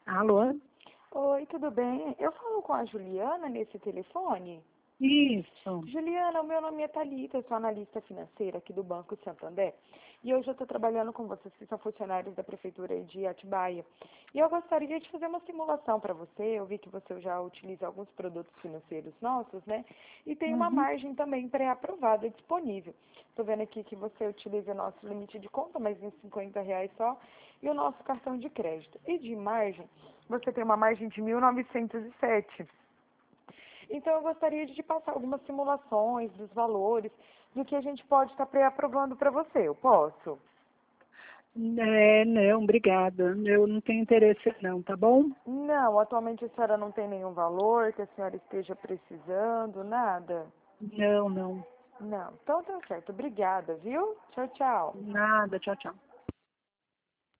Alô? Oi, tudo bem? Eu falo com a Juliana nesse telefone? Isso. Juliana, o meu nome é Thalita, eu sou analista financeira aqui do Banco Santander. E hoje eu estou trabalhando com vocês que são funcionários da Prefeitura de Atibaia. E eu gostaria de fazer uma simulação para você. Eu vi que você já utiliza alguns produtos financeiros nossos, né? E tem uma Uhum. margem também pré-aprovada disponível. Estou vendo aqui que você utiliza nosso limite de conta, mas em R$ 50 só, e o nosso cartão de crédito. E de margem, você tem uma margem de 1.907. Então, eu gostaria de te passar algumas simulações dos valores, do que a gente pode estar pré-aprovando para você. Eu posso? Não, obrigada. Eu não tenho interesse não, tá bom? Não, atualmente a senhora não tem nenhum valor que a senhora esteja precisando, nada? Não, não. Não. Então, tá certo. Obrigada, viu? Tchau, tchau. Nada, tchau, tchau.